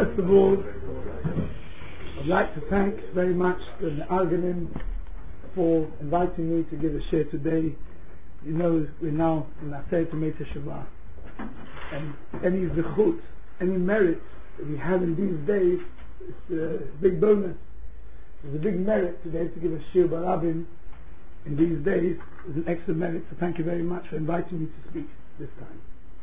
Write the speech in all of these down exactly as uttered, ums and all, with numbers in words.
First of all, I'd like to thank very much the Arganim for inviting me to give a share today. You know, we're now in Aseret Mei Teshuvah, and any zechut, any merit that we have in these days, it's a big bonus. There's a big merit today to give a shir barabim in these days. It's an extra merit, so thank you very much for inviting me to speak this time.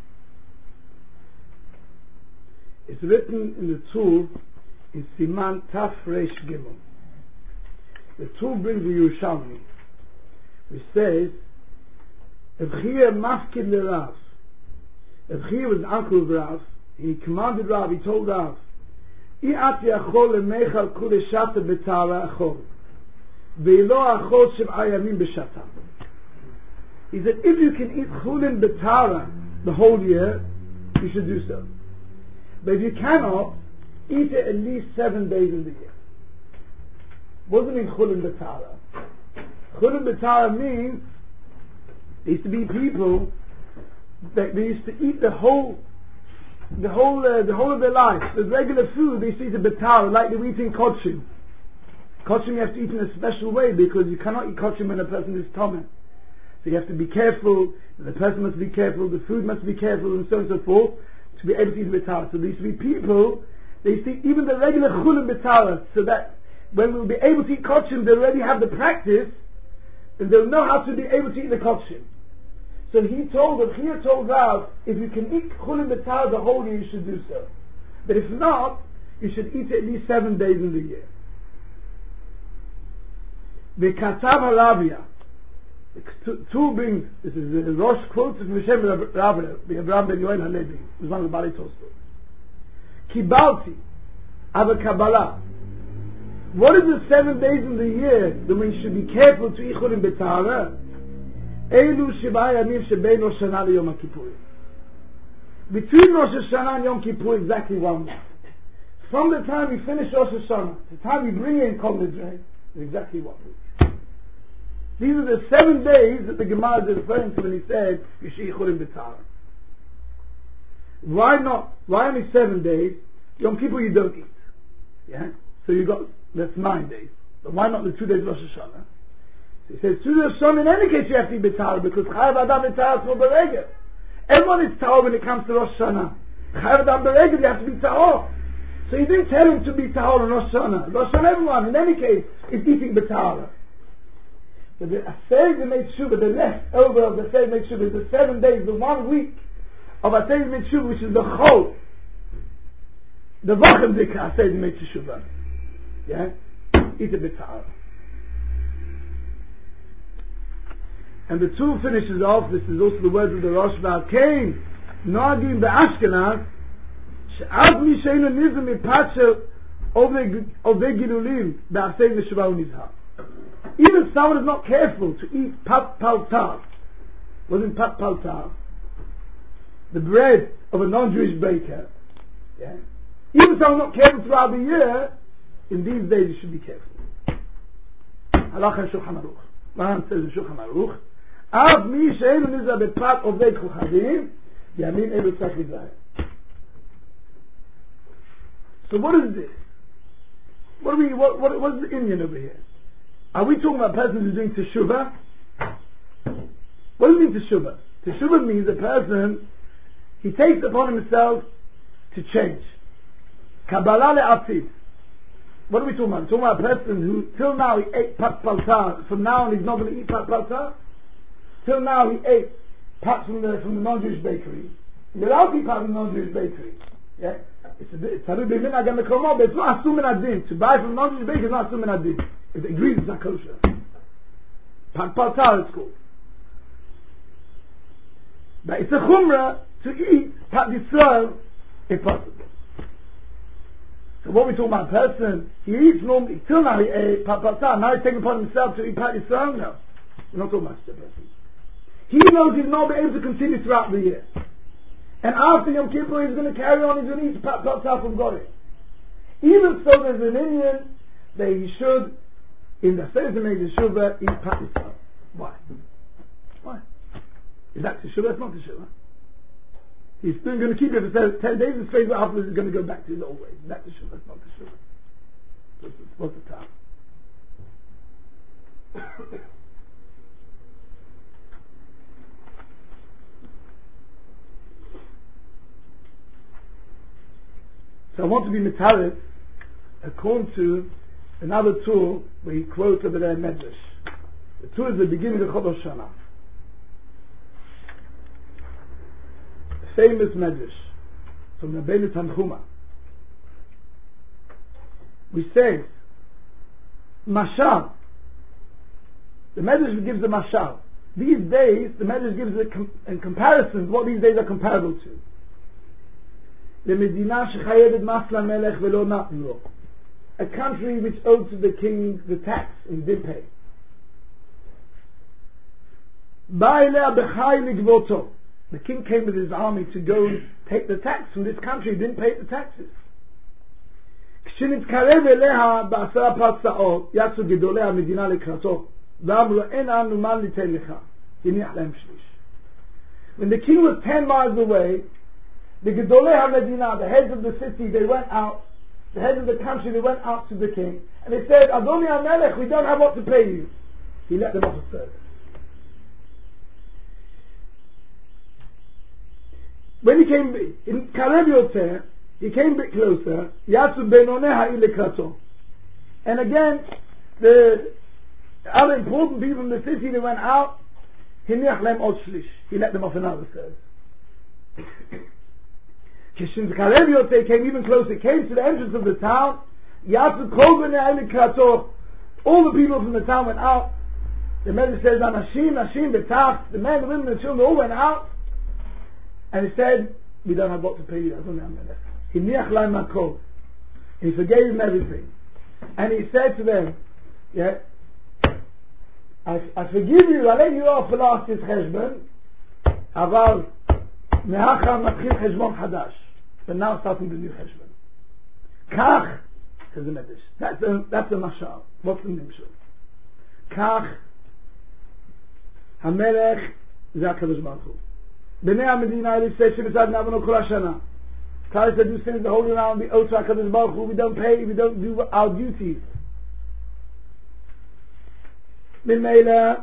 It's written in the Tur in Siman Taf Reish Gimel. The Tur brings the Yerushalmi, which says, Evchir Mafkid le Rav. Evchir was an uncle of Rav. He commanded Rav, he told Rav, I'at yachol lemechal kule shata betara achol. Ve'lo achol shiv'a yamim b'shata. He said, if you can eat chulin betara the whole year, you should do so. But if you cannot, eat it at least seven days in the year. What does it mean chulin betara? Chulin betara means there used to be people that they used to eat the whole the whole uh, the whole of their life. The regular food they used to eat a betara, like they were eating kochim. Kochim you have to eat in a special way because you cannot eat kochim when a person is tummy. So you have to be careful, the person must be careful, the food must be careful, and so on and so forth, to be able to eat betara. So there used to be people, they used to eat even the regular chulin betara, so that when we'll be able to eat kochim, they already have the practice, and they'll know how to be able to eat the kochim. So he told them, he told Rav, if you can eat chulin betara the whole year, you should do so. But if not, you should eat it at least seven days in the year. The Katav Harabia, two brings, this is the Rosh quotes from Hashem Rabbi, the Abraham ben Yoel Halevi, who's one of the Bali Tosfos. Kibalti, Ava Kabbalah. What is the seven days in the year that we should be careful to eat chulin betara? Eilu Shiva Yamim Shebein Rosh Hashanah to Yom Kippur. Between Rosh Hashanah and Yom Kippur, exactly one month. From the time we finish Rosh Hashanah to the time we bring in Kol Nidrei, is exactly one week. These are the seven days that the Gemara is referring to when he said you should eat chulin betara. Why not? Why only seven days? Yom Kippur you don't eat. Yeah. So you got that's nine days. But why not the two days Rosh Hashanah? He says, through the sun, in any case you have to eat betara because Chayav Adam is Tahar for Beregel. Everyone is Tahar when it comes to Rosh Hashanah. Chayav Adam Beregel, you have to be Tahar. So he didn't tell him to be Tahar on Rosh Hashanah. Rosh Hashanah, everyone, in any case, is eating betara. But the Aseret Mei Teshuvah, the leftover of the Aseret Mei Teshuvah, is the seven days, the one week of Aseret Mei Teshuvah, which is the Chol. The Vachem Dika Aseret Mei Teshuvah. Yeah? Eat a betara. And the two finishes off, this is also the words of the Rosh V'Alkein, Noagim Be'ashkenaz, She'ad mi she'enu nizim mipatshe ovei gilulim be'asei meshuvah u'nizhar. Even someone is not careful to eat pat paltar. What is pat paltar? The bread of a non-Jewish baker. Yeah? Even someone not careful throughout the year, in these days you should be careful. Halacha Shulchan Aruch. Maran says in Shulchan Aruch, Av mi she'enu nizar bepat ovei kochadim, yamin elu tzach lizaher. So what is this? What are we? What, what, what is the Indian over here? Are we talking about a person who's doing teshuvah? What does it mean teshuvah? Teshuvah means a person, he takes upon himself to change. Kabbalah le'atid. What are we talking about? We're talking about a person who, till now he ate pat paltar. From now on he's not going to eat pat paltar. Till now he ate pat from the from the non-Jewish bakery. You're allowed to eat pat from the non-Jewish bakery. Yeah? It's a bit, but it's not asum min adin. To buy from non-Jewish bakery is not asum min adin. It agrees it's not kosher. Pat paltar it's called. But it's a chumrah to eat pat yisrael if possible. So what we talking about, a person, he eats normally, till now he ate pat paltar, now he's taking upon himself to eat pat yisrael? No. We're not talking about such a person. He knows he's not be able to continue throughout the year. And after Yom Kippur he's going to carry on, he's going to eat pat paltar from Goy. Even so there's an Indian that he should, in the Aseret Mei Teshuvah, eat pat yisrael. Why? Why? Is that teshuvah? It's not teshuvah. He's still going to keep it for ten days and straight afterwards he's going to go back to his old ways. That's the shul, that's not the shul. What's the time? So I want to be metallic according to another tool where he quotes over there in Medrash. The tool is the beginning of Chodesh Shana. The famous Medrash from Rabbeinu Tanchuma. We say, Mashal. The Medrash gives the Mashal. These days, the Medrash gives a, com- a comparison what these days are comparable to. The Medina shechayeved masla melech velo natnu. A country which owed to the king the tax and didn't pay. The king came with his army to go and take the tax from this country, didn't pay the taxes. When the king was ten miles away, the Gedolei HaMedina, the heads of the city, they went out, the heads of the country, they went out to the king, and they said, Adoni HaMelech, we don't have what to pay you. He let them off the service. When he came in Karev Yoter, he came a bit closer, Yatsu Benoneh Ha'ilekrato. And again, the other important people from the city, they went out, Hiniach Lem Od Shlish. He let them off another service. Kishin Karev Yoter came even closer, came to the entrance of the town, Yatsu Kol Beneh Ha'ilekrato. All the people from the town went out. The Medrash says, Anashim, Nashim, Betach, the men, the women, the children all went out. And he said, we don't have what to pay you. He He forgave him everything. And he said to them, yeah, I, I forgive you, I let you off for last year's cheshbon, aval me'achar matchil cheshbon chadash. But now starting the new cheshbon. Kach, says the Medrash. That's a, that's a mashal. What's the nimshal? Kach, hamelech, ze HaKadosh Baruch Hu. Bnei HaMedina, Eli said, Shebesad Navano Kol HaShana. Kali said, do sins the whole year round, we owe to HaKadosh Baruch Hu, we don't pay, we don't do our duties. B'meila,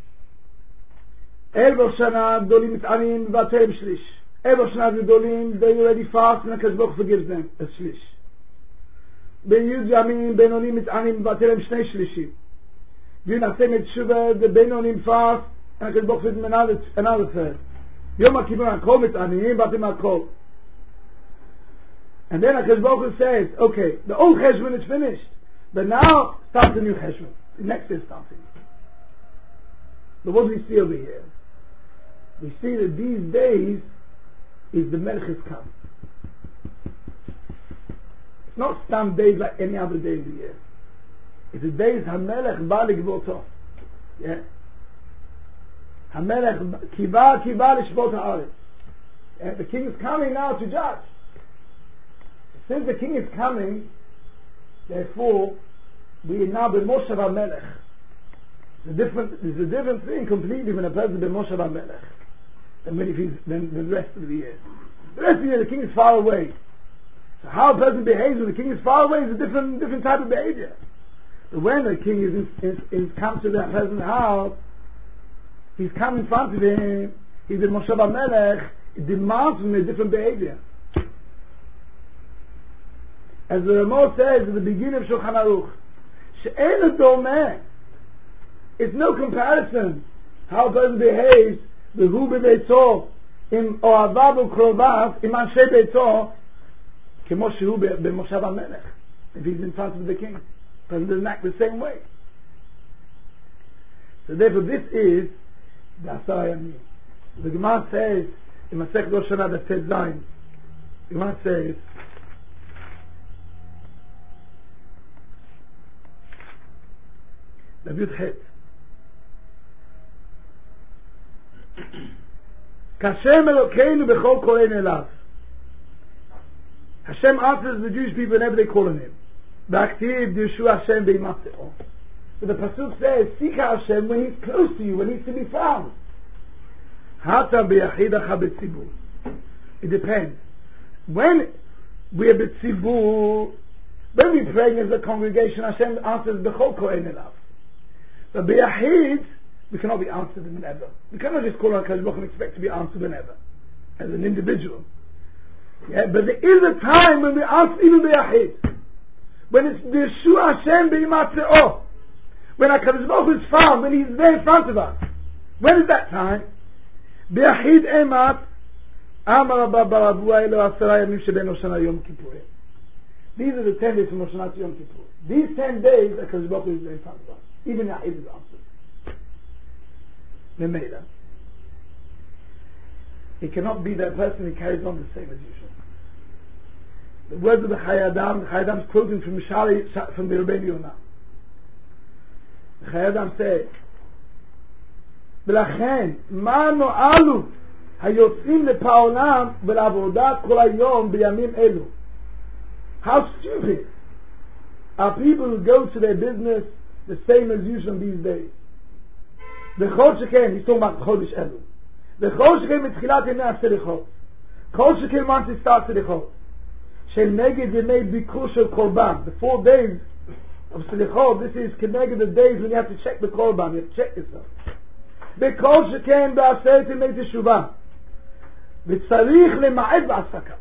Elbow Shana, Gdolim Mit'anim, Vatem Shlish. Elbow Shana, Gdolim, they already fast, and HaKadosh Baruch Hu forgives them, a Shlish. Ben Yud Yamin, Benonim Mit'anim, Vatem Shnei Shlishim. V'nasem et Shuvah, the Benonim fast, and HaKadosh Baruch Hu forgives them another, another third. Yom HaKippur HaKol Mit'aniyim Batim HaKol. And then HaKadosh Baruch Hu says, okay, the old Cheshbon is finished, but now starts the new Cheshbon. The next is starting. But what do we see over here? We see that these days is the Melech has come. It's not some days like any other day of the year. It's the days HaMelech Ba Ligvoto. Yeah. HaMelech Kiba Kiba Lishvot Ha'aretz. And the king is coming now to judge. Since the king is coming, therefore, we are now b'Moshav HaMelech. The different, there's a different thing completely when a person is b'Moshav HaMelech than when if he's than the rest of the year. The rest of the year, the king is far away. So how a person behaves when the king is far away is a different different type of behavior. But when the king is in, in, in, comes to that person's house, he's come in front of him, he's in Moshav HaMelech, it demands from him a different behavior. As the Ramah says at the beginning of Shulchan Aruch, She'en Domeh, it's no comparison how a person behaves, Behu Bebeitzo, in Oavav Ukrovav, in Anshe Beitzo, Kemo Shehu B'Moshav HaMelech. If he's in front of the king, the person doesn't act the same way. So therefore this is the Asar Yamim. The Gemara says in Masech Rosh Hashanah, the Tet Zayin, the Gemara says, the Yud Het, Kashem Elokeinu B'chol Kohen Elav. Hashem answers the Jewish people whenever they call on him. B'aktiv Dirshu Hashem B'yimateo. So the Pasuk says, seek Hashem when he's close to you, when he's to be found. Hata b'yachidacha b'tzibur. It depends. When we're b'tzibur, when we pray as a congregation, Hashem answers b'chol kohen elav. But b'yachid, we cannot be answered whenever. We cannot just call on HaKadosh Baruch Hu and expect to be answered whenever, as an individual. Yeah, but there is a time when we answer even b'yachid. When it's Yeshua Hashem b'imatze'o. When HaKadosh Baruch Hu is found, when He's there in front of us. When is that time? B'yachid emat, Amar Rabba Barabu Elo Asara Yamim Sheben Oshana Yom Kippurim. These are the ten days from Oshana to Yom Kippur. These ten days, HaKadosh Baruch Hu is there in front of us. Even Yachid is answered. Memela. It cannot be that person who carries on the same as usual. The words of the Chayei Adam, the Chayei Adam is quoting from Mishari, from the Rebbeinu Yonah. The Chayei Adam says, ולכן, מה נועלו היוצאים לפעולם ולעבודה כל היום בימים אלו? How stupid are people who go to their business the same as usual these days? וכל שכן, he's talking about חודש אלו. וכל שכן מתחילת ימי הסליחות. כל שכן once it starts סליחות. של נגד ימי ביקור של קורבן. The four days of סליחות, this is כנגד the days when you have to check the קורבן, you have to check yourself. וכל שכן בעשרת ימי תשובה. וצריך למעט בעסקיו.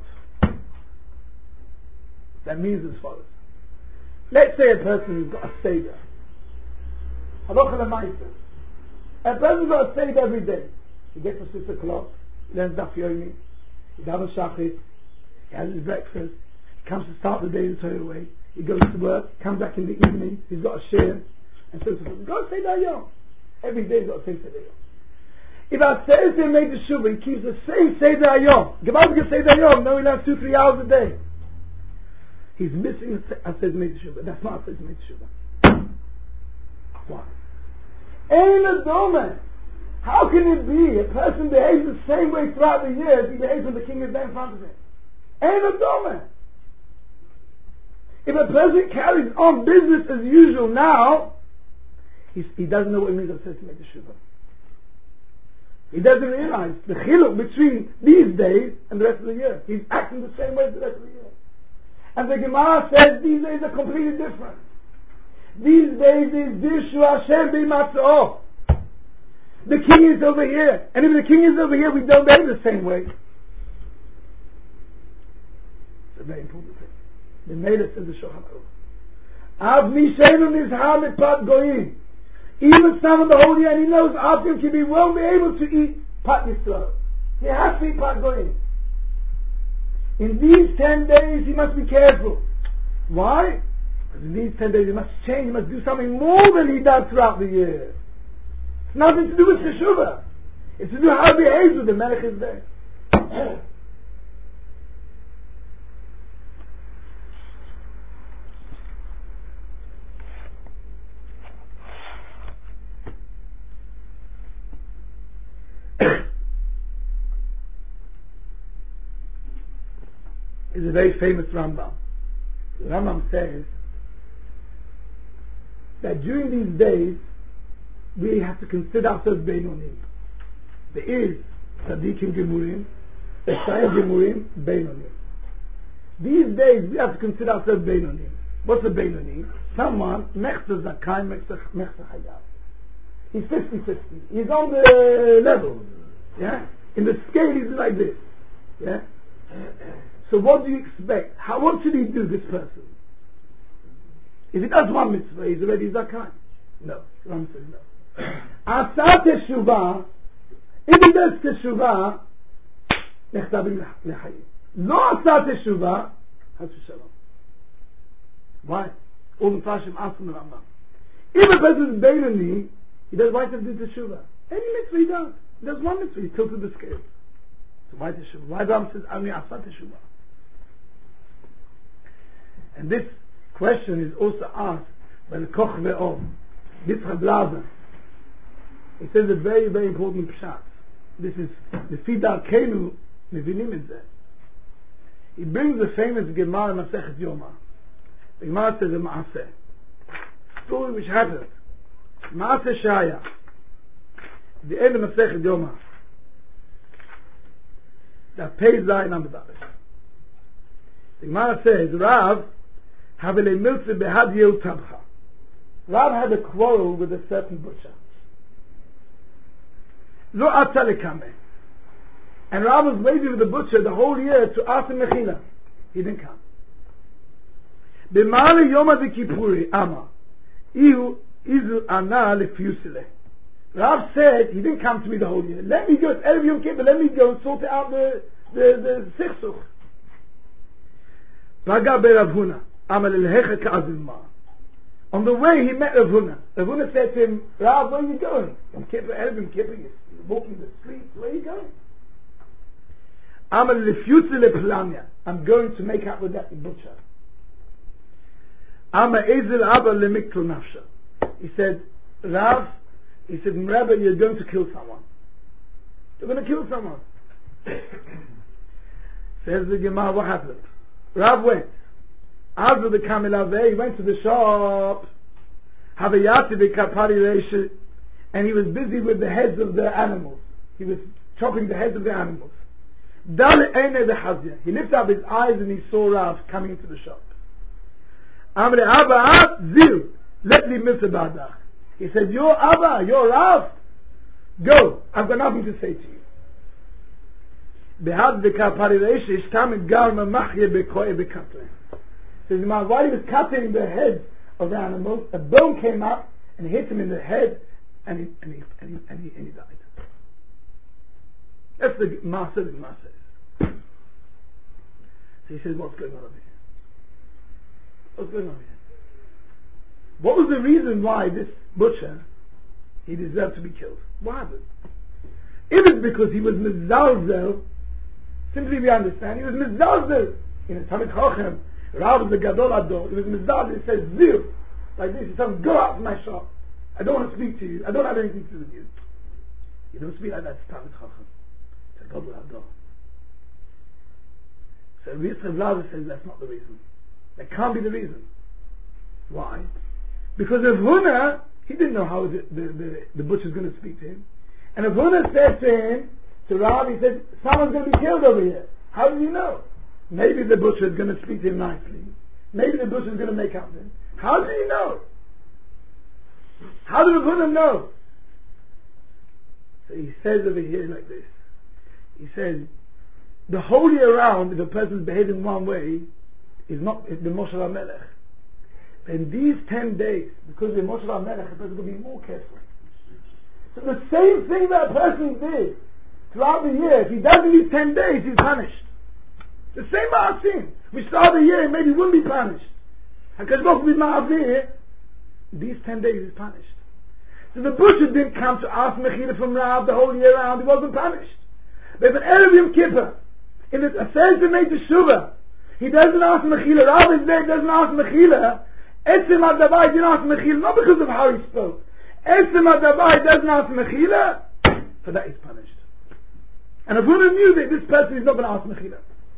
That means as follows. Let's say a person who's got a seder. Halacha l'maisa. A person's got a seder every day. He gets up six o'clock, he learns Daf Yomi, he does a shachrit, he has his breakfast, he comes to start the day the Torah way, he goes to work, comes back in the evening, he's got a share, and so forth. He's got a seder yom. Every day he's got a seder yom. If our Seder made the Shuvah, he keeps the same Seder Yom. Gemara gets Seder Yom, no, he learns two, three hours a day. He's missing a Seder made the Shuvah. That's not a Seder made the Shuvah. Why? Ein Adome. How can it be a person behaves the same way throughout the year as he behaves when the king is there in front of him? Ein Adome. If a person carries on business as usual now, he's, he doesn't know what it means of Seder made the Shuvah. He doesn't realize the chiluk between these days and the rest of the year. He's acting the same way as the rest of the year. And the Gemara says these days are completely different. These days is Yeshua Hashem b'imatze'o. The king is over here. And if the king is over here, we don't behave the same way. It's a very important thing. The Melech says the Shulchan Aruch. Av mishenu nizhar mitpat goyim. Even some of the holy and he knows after him he won't be able to eat Pat Yisrael. He has to eat Pat Goyim. In these ten days he must be careful. Why? Because in these ten days he must change, he must do something more than he does throughout the year. It's nothing to do with Teshuvah. It's to do how he behaves with the Melech is there. Is a very famous Rambam. The Rambam says that during these days we have to consider ourselves Beinonim. There is Tzadikim Gemurim, Tzayim Gemurim, Beinonim. These days we have to consider ourselves Beinonim. What's a Beinonim? Someone Mechza Zakayim, Mechza Hayav. He's fifty-fifty. He's on the level. Yeah? In the scale he's like this. Yeah? So what do you expect? How, what should he do, this person? If he does one mitzvah, he's already Zakai. No. Ram says no. Asat teshuvah, if he does teshuvah, nechtabim lechayim. No asat teshuvah, has shalom. Why? All the Fashim ask from the Rambam. If a person is Beinoni, he does why does he do teshuvah? Any mitzvah he does. He does one mitzvah, he tilted the scale. So why teshuvah? Why Ram says, Ami asat teshuvah? And this question is also asked by the Koch Ve'om, Yitzchak Blazer. He says a very, very important pshat. This is the Fidar Kenu Mevinim in there. He brings the famous Gemara Masechet Yoma. The Gemara says a Maaseh. Story which happened. Maaseh Shaya. The end of Masechet Yoma. That pays Zayin Amidalef. The Gemara says, Rav, Havele Miltze Behad Yeu Tabcha. Rav had a quarrel with a certain butcher. Lo Ata Lekame. And Rav was waiting with the butcher the whole year to ask him Mechila. He didn't come. B'ma'ale Yoma de Kippuri, Ama. Ihu Izu Ana Lefusile. Rav said, he didn't come to me the whole year. Let me go, it's Erev Yom Kippur, let me go and sort out the, the, the Sichsuch. Baga Rav Huna. Amal Elhecha Ka'azimma. On the way, he met Rav Huna. Rav Huna said to him, Rav, where are you going? Yom Kippur, Erev Yom Kippur, you're walking the streets, where are you going? Amal Lefusile Planya. I'm going to make up with that butcher. Ama Ezel Abba Lemiklu Nafsha. He said, Rav, he said, Rabbi, you're going to kill someone. You're going to kill someone. Says the Gemara, what happened? Rav went. After the Kamilave, he went to the shop. Havayati Bekapari Reish, and he was busy with the heads of the animals. He was chopping the heads of the animals. Dal Eine the Hazia. He lifted up his eyes and he saw Rav coming into the shop. Amre Abba Zil, let me miss Badach. He said, you're Abba, you're Rav. Go, I've got nothing to say to you. Behad Bekapari Reish, Ishtam Garma Machye Bekoe Bekatle. Says, while he was cutting the head of the animals, a bone came up and hit him in the head, and he and he and he, and he, and he died. That's the master of the master. So he says, what's going on over here? What's going on here? What was the reason why this butcher, he deserved to be killed? What happened? If it's because he was mezalzel, simply we understand, he was mezalzel in a Talmid Chochem. Rav is the Gadol Ador. He was mezalzel. He says, Zil, like this. He says, go out from my shop. I don't want to speak to you. I don't have anything to do with you. You don't speak like that to Talmid Chochem. It's a Gadol Ador. So Yisrael Blazer says that's not the reason. That can't be the reason. Why? Because Rav Huna, he didn't know how the, the, the, the butcher's going to speak to him. And Rav Huna said to him, to Rav, he said, someone's going to be killed over here. How do you know? Maybe the butcher is going to speak to him nicely. Maybe the butcher is going to make up to him. How do you know? How did Rav Huna know? So he says over here like this. He says, the whole year round, if a person is behaving one way, is not the Moshe HaMelech. In these ten days, because the Moshe HaMelech, a person will be more careful. So the same thing that a person did throughout the year, if he does in these ten days, he's punished. The same ma'asim. We start the year, maybe he wouldn't be punished. HaKadosh Baruch Hu will be ma'avir. These ten days he's punished. So the butcher didn't come to ask Mechila from Rav the whole year round, he wasn't punished. But if an Erev Yom Kippur, in the affairs to make Teshuvah, he doesn't ask Mechila, Rav is there, he doesn't ask Mechila, Etzem HaDavar didn't ask Mechila, not because of how he spoke. Etzem HaDavar doesn't ask Mechila, for that he's punished. And if Huna knew that this person is not going to ask Mechila.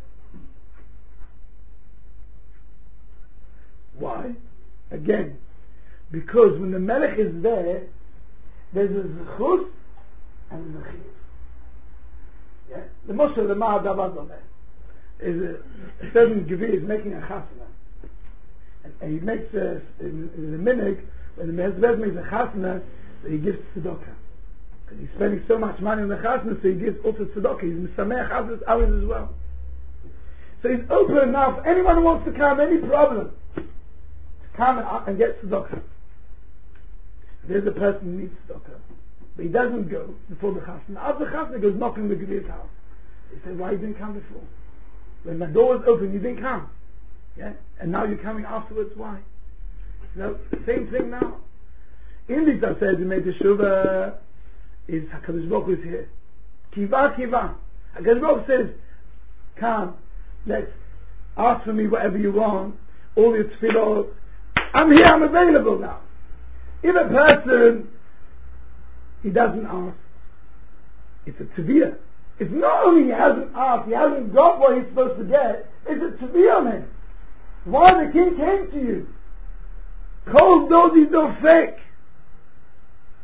Why? Again, because when the Melech is there, there's a Zechus and a Zechir. Yeah? The Moshe of the Ma'adav is a, a certain Gevir is making a chasana. And, and he makes a, in, in the minig, when the Mezbez makes a chasana, so he gives tzedakah. Because he's spending so much money on the chasana, so he gives also tzedakah. He's Mesameh chasnas others as well. So he's open enough, anyone who wants to come, any problem, come and, and get tzedakah. There's a person who needs tzedakah, but he doesn't go before the chasna. After the chasna, he goes knocking on the Gevir's house. He says, why you didn't come before? When the door was open, you didn't come. Yeah? And now you're coming afterwards, why? No, same thing now. In this I said, you made the Teshuvah, is HaKadosh Baruch Hu is here. Kiva, kiva. HaKadosh Baruch Hu says, come, let's ask for me whatever you want, all your tefillot. I'm here, I'm available now. If a person, he doesn't ask, it's a teviyah. It's not only he hasn't asked, he hasn't got what he's supposed to get, it's a teviyah on him. Why the king came to you? Kol dodi dofek.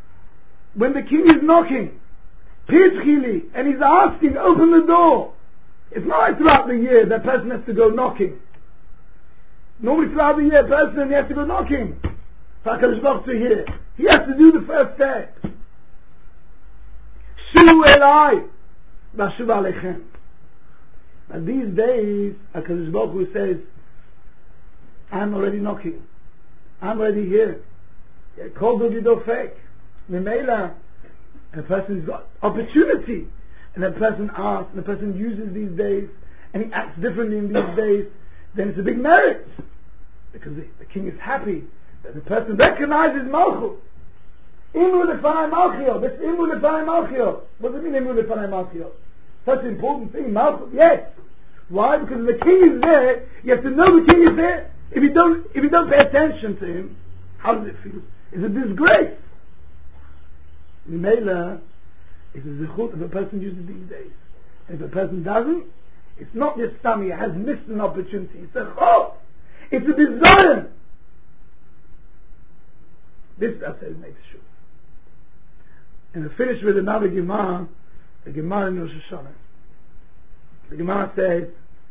When the king is knocking, Pitchili, and he's asking, open the door. It's not like throughout the year that person has to go knocking. Normally throughout the year, a person he has to go knocking for HaKadosh Baruch Hu to hear. He has to do the first step. Shu elai v'ashuv alechem. And these days, HaKadosh Baruch Hu says, I'm already knocking. I'm already here. Kol dodi dofek. Memela. And a person's got opportunity. And a person asks, and a person uses these days, and he acts differently in these days, then it's a big merit. Because the, the king is happy that the person recognizes Malchut. Imru lefanai Malchio. This Imru lefanai Malchio. What does it mean, Imru lefanai Malchio? Such an important thing, Malchut. Yes. Why? Because the king is there. You have to know the king is there. If you don't, if you don't pay attention to him, how does it feel? It's a disgrace. Mela is a zechut if a person uses these days. And if a person doesn't, it's not just stomach, it has missed an opportunity. It's a chot. It's a desire. This I say makes sure. And I finish with another Gemara, the Gemara in Rosh Hashanah. The Gemara says,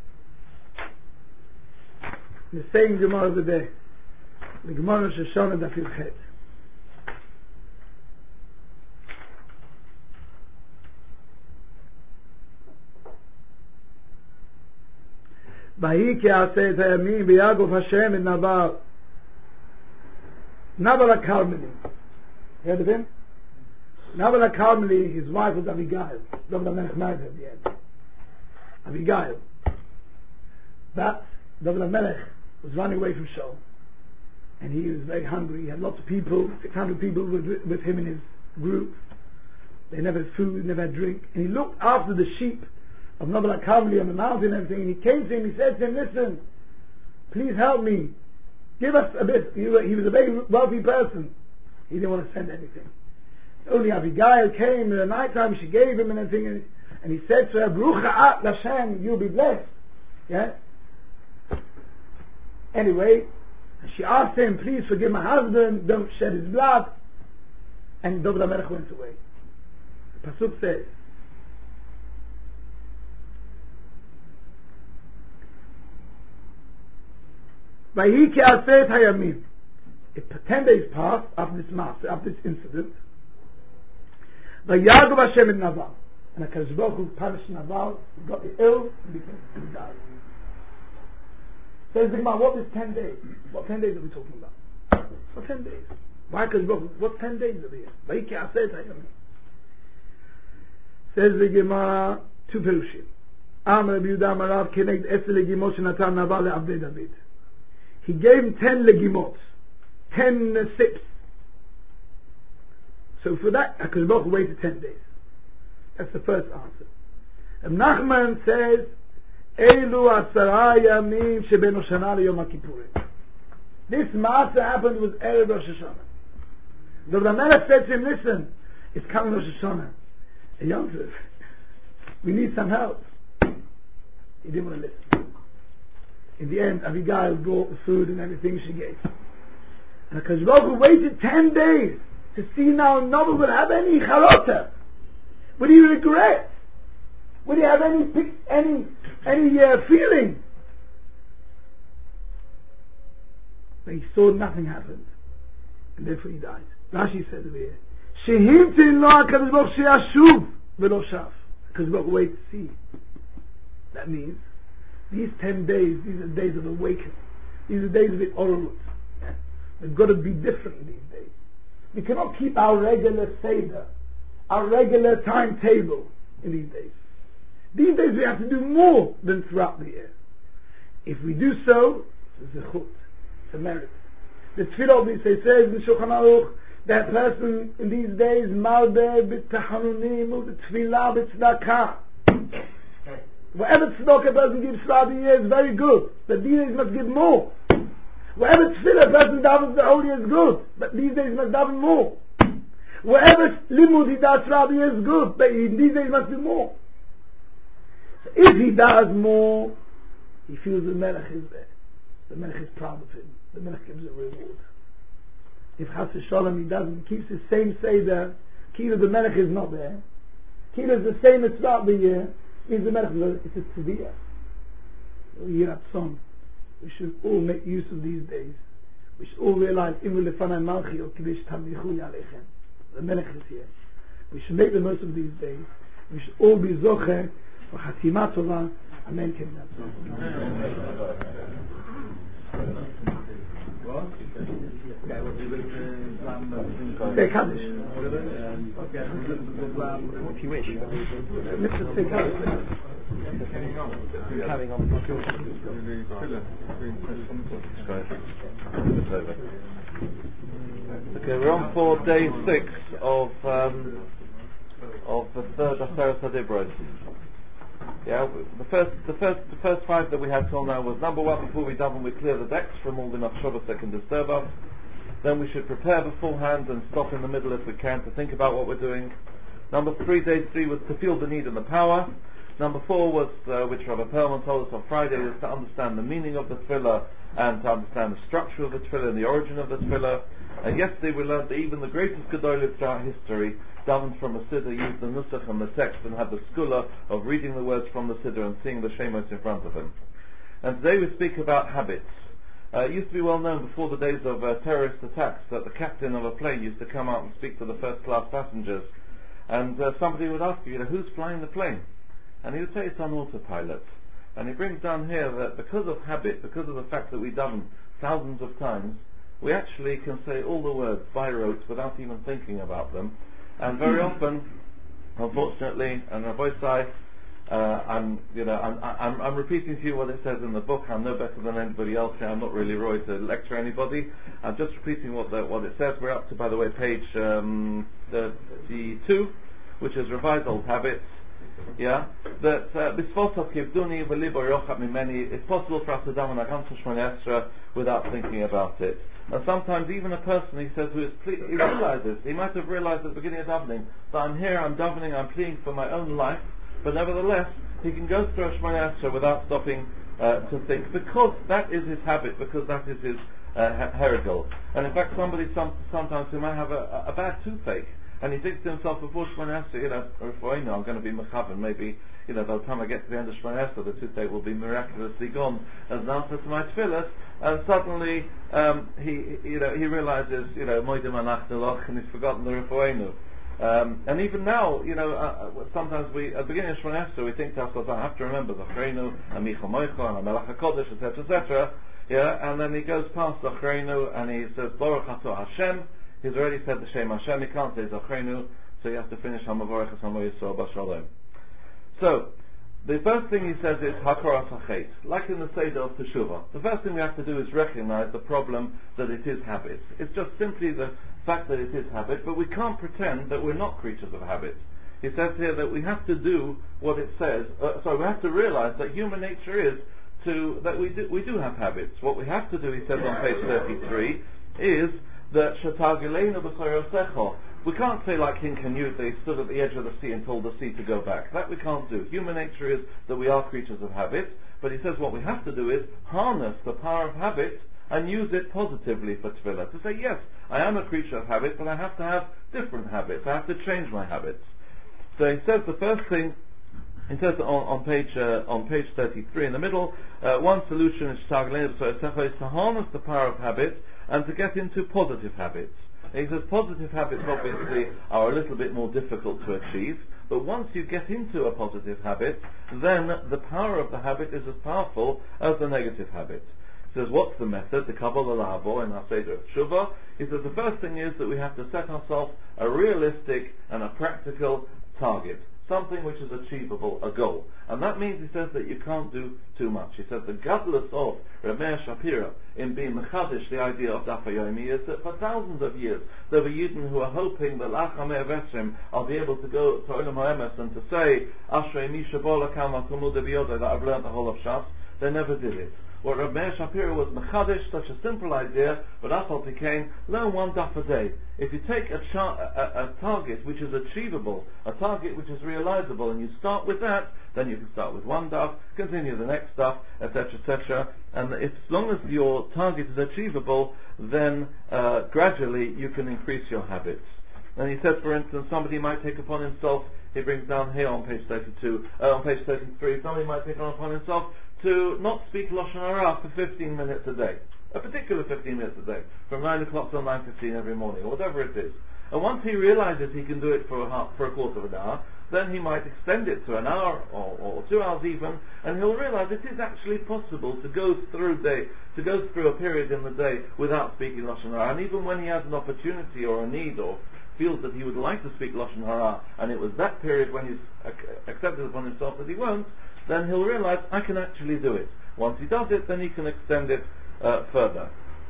the same Gemara of the day, the Gemara in Rosh Hashanah Daf Chet. ויהי כעשרת הימים ויגוף השם את נבל Nabal HaKarmeli. Heard of him? Nabal HaKarmeli, his wife was Abigail. David HaMelech married her at the end. Abigail. But David HaMelech was running away from Shaul. And he was very hungry. He had lots of people, six hundred people with, with him in his group. They never had food, never had drink. And he looked after the sheep of Nabal HaKarmeli on the mountain and everything. And he came to him, he said to him, listen, please help me. Give us a bit. He was a very wealthy person. He didn't want to send anything. Only Abigail came in the night time. She gave him and everything, and, and he said to her, "Baruch ha'at Lashem, you'll be blessed." Yeah. Anyway, she asked him, "Please forgive my husband. Don't shed his blood." And David HaMelech went away. The pasuk says, Vayhi ke'aseret hayamim. If ten days passed after this master, after this incident, Vayagov Hashem et Naval, and HaKadosh Baruch Hu punished Naval. He got ill and became and he died. Says the Gemara, what is ten days? What ten days are we talking about? What ten days? Why HaKadosh Baruch Hu? What ten days are there? Vayhi ke'aseret hayamim. Says the Gemara, two perushim. Amar Rabbi Yehuda Amar Rav keneged esel legimot shenatan Naval le'avdei David. He gave him ten legimot, ten uh, sips. So for that, HaKadosh Baruch Hu waited ten days. That's the first answer. And Nachman says, Eilu asara yamim sheben Hoshana leyom HaKippurim. This matter happened with Erev Rosh Hashanah. The HaMelech said to him, listen, it's coming Rosh Hashanah. Hey, Yosef, we need some help. He didn't want to listen. In the end, Abigail brought the food and everything she gave. And HaKadosh Baruch Hu waited ten days to see now Nabal would have any charota. Would he regret? Would he have any any any uh, feeling? But he saw nothing happened. And therefore he died. Rashi says over here, Shehimtin lo HaKadosh Baruch Hu sheyashuv v'lo shav. HaKadosh Baruch Hu waited to see. That means these ten days, these are days of awakening. These are days of orurut. Yeah? They've got to be different these days. We cannot keep our regular seder, our regular timetable in these days. These days we have to do more than throughout the year. If we do so, it's a zechut, it's a merit. The tefillah obviously says in Shulchan Aruch that person in these days, malbeh b'tahanunim u'b'tefillah b'tzedakah. Whatever tzedakah a person gives throughout the year is very good, but these days must give more. Whatever tefillah a person davens the whole year is good, but these days must daven more. Whatever limud he does throughout the year is good, but these days must do more. So if he does more, he feels the Melech is there. The Melech is proud of him. The Melech gives a reward. If Chas v'Shalom he doesn't, he keeps the same seder, Kilo the Melech is not there. Kilo is the same as throughout the year. means the Melech, it's a tziviyah. Yiratzon. We should all make use of these days. We should all realize, Imu lefanai malchi, o kidish tamlichuni aleichem. The Melech is here. We should make the most of these days. We should all be zocher, for chatima tova. Amen. Say Kaddish. If you wish. Let's just say Kaddish. Carrying on. Okay, we're on for day six of um, of the third Aseret HaDibros. Yeah, the first, the first, the first five that we had till now was number one. Before we daven, we clear the decks from all the machshavos that can disturb us. Then we should prepare beforehand and stop in the middle if we can to think about what we're doing. Number three, day three, was to feel the need and the power. Number four was, uh, which Rabbi Perlman told us on Friday, is to understand the meaning of the tefillah and to understand the structure of the tefillah and the origin of the tefillah. And yesterday we learned that even the greatest gedolim throughout history davened from a siddur, used the nusach and the text, and had the skula of reading the words from the siddur and seeing the shemos in front of him. And today we speak about habits. Uh, it used to be well known before the days of uh, terrorist attacks that the captain of a plane used to come out and speak to the first class passengers, and uh, somebody would ask you, you know, who's flying the plane? And he would say it's on autopilot. And he brings down here that because of habit, because of the fact that we daven thousands of times, we actually can say all the words by rote without even thinking about them. And very often, unfortunately, and Rabbi Sai, uh, I'm, you know, I'm, I'm, I'm repeating to you what it says in the book. I'm no better than anybody else here. I'm not really Roy to lecture anybody. I'm just repeating what the, what it says. We're up to, by the way, page um, thirty-two, which is Revised Old Habits. Yeah, that bisfosov kivduni v'libo yochab mimeni. It's possible for us to daven a ganze Shmoneh Esrei without thinking about it. And sometimes even a person, he says, who is ple- he realizes, he might have realized at the beginning of davening that I'm here, I'm davening, I'm pleading for my own life, but nevertheless he can go through a Shmoneh Esrei without stopping uh, to think, because that is his habit, because that is his uh, herigel. And in fact, somebody some, sometimes who might have a, a bad toothache, and he thinks to himself, before Shmoneh Esrei, you know, or if I know I'm going to be mechaven, maybe, you know, by the time I get to the end of Shmoneh Esrei, the toothache will be miraculously gone as an answer to my tefillas, and suddenly um, he, you know, he realizes, you know, Moedim Anach Neloch, and he's forgotten the Refuenu. Um, and even now, you know, uh, sometimes we, at the beginning of Shmoneh Esrei, we think to ourselves, I have to remember Zachrenu, and Micha Moicha, and Melech HaKodesh, et cetera, et cetera. Yeah, and then he goes past Zachrenu, and he says, Baruch Atah Hashem. He's already said the Shem Hashem, he can't say Zachrenu, so he has to finish Hamavorech Hashem Yisrael Bashalom. So, the first thing he says is Hakara Sachet, like in the Seder of Teshuvah. The first thing we have to do is recognize the problem that it is habit. It's just simply the fact that it is habit, but we can't pretend that we're not creatures of habit. He says here that we have to do what it says, uh, so we have to realize that human nature is to, that we do, we do have habits. What we have to do, he says on page thirty-three, is that Shatagilenu b'chayrosecho. We can't say like King Canute, they stood at the edge of the sea and told the sea to go back. That we can't do. Human nature is that we are creatures of habit, but he says what we have to do is harness the power of habit and use it positively for tefillah. To say, yes, I am a creature of habit, but I have to have different habits. I have to change my habits. So he says the first thing, he says on, on page uh, on page thirty-three in the middle, uh, one solution is to harness the power of habit and to get into positive habits. And he says positive habits obviously are a little bit more difficult to achieve, but once you get into a positive habit, then the power of the habit is as powerful as the negative habit. He says, what's the method? The Kabbalah Lahabo in our Seder of Shuvah. He says the first thing is that we have to set ourselves a realistic and a practical target. Something which is achievable, a goal. And that means, he says, that you can't do too much. He says the gadlus of Reb Meir Shapira in being mechadish, the idea of Daf HaYomi, is that for thousands of years there were Yidden who are hoping that Lach HaMe'er Vesrim I'll be able to go to Olam HaEmes and to say Ashrei Mi Shabola Kama Tumud Biyodai, that I've learned the whole of Shas. They never did it. What Reb Meir Shapira was mechadish, such a simple idea, but Afal became learn one daf a day. If you take a, char- a, a target which is achievable, a target which is realizable, and you start with that, then you can start with one daf, continue the next daf, et cetera, et cetera. And if, as long as your target is achievable, then uh, gradually you can increase your habits. And he said, for instance, somebody might take upon himself he brings down here on page thirty-two, uh, on page thirty-three, somebody might take on upon himself to not speak Lashon Hara for fifteen minutes a day. A particular fifteen minutes a day, from nine o'clock till nine fifteen every morning, or whatever it is. And once he realizes he can do it for a, half, for a quarter of an hour, then he might extend it to an hour or, or two hours even, and he'll realize it is actually possible to go through day, to go through a period in the day without speaking Lashon Hara. And even when he has an opportunity or a need or feels that he would like to speak Lashon Hara, and it was that period when he's ac- accepted upon himself that he won't, then he'll realize, I can actually do it. Once he does it, then he can extend it uh, further.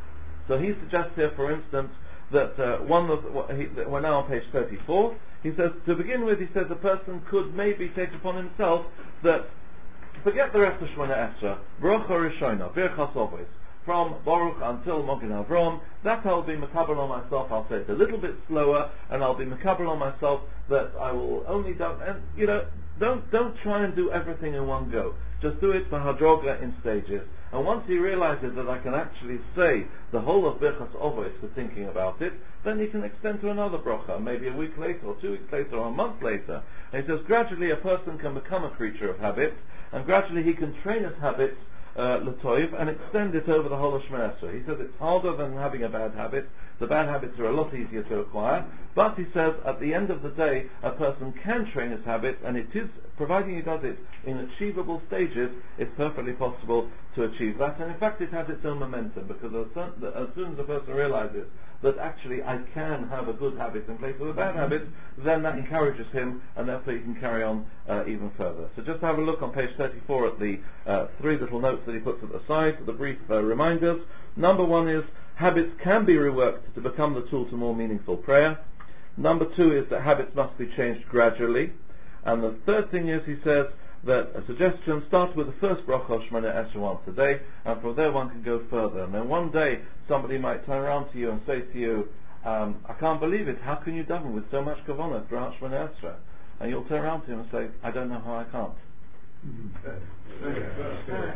So he suggests here, for instance, that uh, one of the, he, that we're now on page thirty-four. He says, to begin with, he says a person could maybe take upon himself that, forget the rest of Shemona Esra, Baruch HaRishona, Birchas Avos, from Baruch until Mogen Avram, that I'll be makabel on myself. I'll say it a little bit slower, and I'll be makabel on myself that I will only do, and you know, don't don't try and do everything in one go. Just do it for Hadroga in stages. And once he realizes that I can actually say the whole of Birchas Avos for thinking about it, then he can extend to another bracha, maybe a week later, or two weeks later, or a month later. And he says gradually a person can become a creature of habit, and gradually he can train his habits uh, l'toiv and extend it over the whole of Shemona Esra. He says it's harder than having a bad habit. The bad habits are a lot easier to acquire, but he says at the end of the day a person can train his habits, and it is, providing he does it in achievable stages, it's perfectly possible to achieve that. And in fact it has its own momentum, because as soon as, soon as a person realizes that actually I can have a good habit in place of a bad habit, then that encourages him, and therefore he can carry on uh, even further. So just have a look on page thirty-four at the uh, three little notes that he puts at the side, the brief uh, reminders. Number one is, habits can be reworked to become the tool to more meaningful prayer. Number two is that habits must be changed gradually. And the third thing is, he says, that a suggestion, start with the first bracha of Shemona Esra once a day, and from there one can go further. And then one day somebody might turn around to you and say to you, um, I can't believe it, how can you daven with so much kavanah throughout Shemona Esra? And you'll turn around to him and say, I don't know how I can't.